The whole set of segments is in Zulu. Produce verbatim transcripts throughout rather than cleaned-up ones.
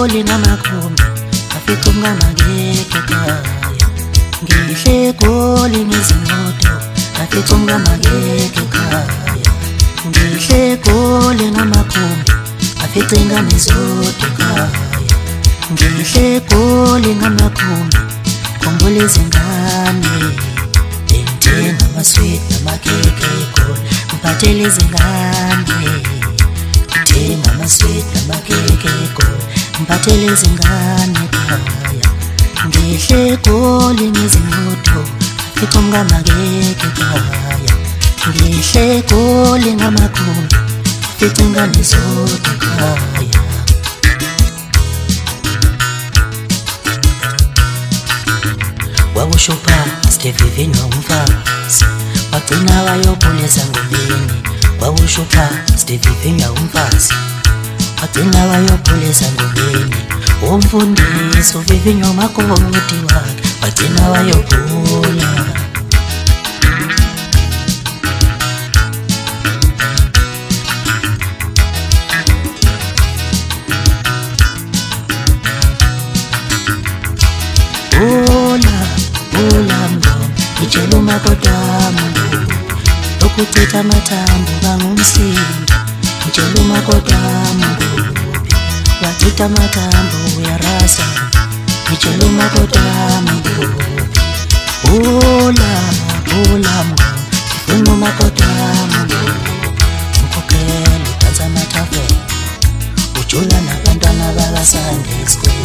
Goli ngamakhumbi afica umngamangeke ekhaya. Ngihle Goli ngezimoto afica umngamangeke ekhaya. Ngihle Goli ngamakhumbi afica ingane zodwa ekhaya. Ngihle Goli ngamakhumbi khumbula izingane. Bengithenga amasweet namakeke eGoli ngiphathele izingane. Ngithenga amasweet namakeke eGoli ngiphathele izingane ekhaya. Ngihle Goli ngezimoto afica umngamangeke ekhaya. Ngihle Goli ngamakhumbi afica ingane zodwa ekhaya. Wawushupha Stevivinyo umfazi wagcina wayophuleza ngobeni. Wawushupha Stevivinyo umfazi wagcina wayophuleza ngobeni. Umfundisi uVivinyo makoti wakhe wagcina wayophula. Hola, hola mngoma, itshela umakoti wami ukuchitha amathambo bangumsindo. Itshela umakoti wami wachitha amathambo uyarasa. Itshela umakoti wami hola, hola mngoma, ifuna umakoti wami ukhokhela udansa amathafeni ujula nabantwana bakaSunday School.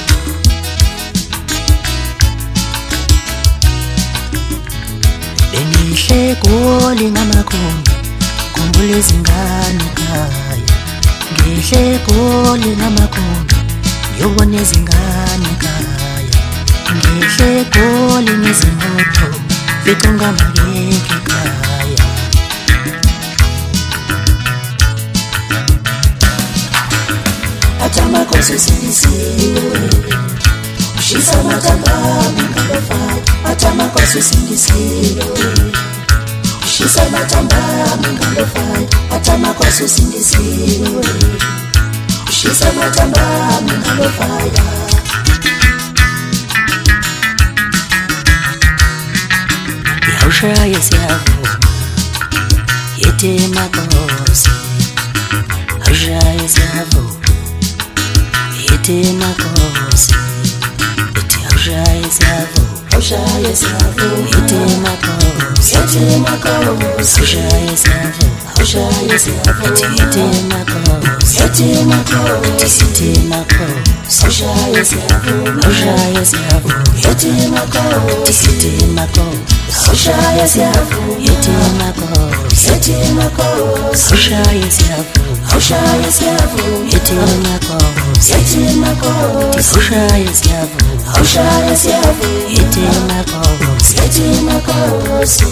Bengihle Goli ngamakhumbi khumbula izingane ekhaya. Ngihle Goli ngamakhumbi ngiyobona izingane ekhaya. Ngihle Goli ngezimoto fica umngamangeke ekhaya. Athi amakhosi sindisiwe ushisa amatambami ngalofaya. Athi amakhosi sindisiwe ushisa amatambami ngalofaya. Athi amakhosi sindisiwe ushisa amatambami ngalofaya. Yawushaya siyavuma yethe makhosi. Yawushaya siyavuma yethe makhosi. Yawushaya siyavuma Yawushaya siyavuma yethe makhosi. Yethe makhosi Yawushaya siyavuma Yawushaya siyavuma yethe makhosi. Yethe makhosi Yethe makhosi Yawushaya siyavuma Yawushaya siyavuma yethe makhosi. Yethe makhosi Yawushaya siyavuma yethe makhosi. Yethe makhosi Yawushaya siyavuma Yawushaya siyavuma yethe makhosi. Yethe makhosi Yawushaya siyavuma Yawushaya siyavuma yethe makhosi. Yethe makhosi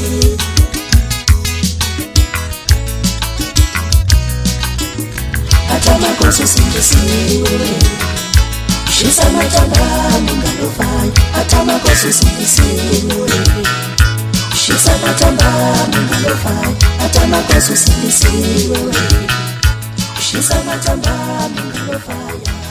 Athi amakhosi sindisiwe ushisa amatambami ngalofaya. Athi amakhosi sindisiwe ushisa amatambami ngalofaya. Athi amakhosi sindisiwe ushisa amatambami ngalofaya.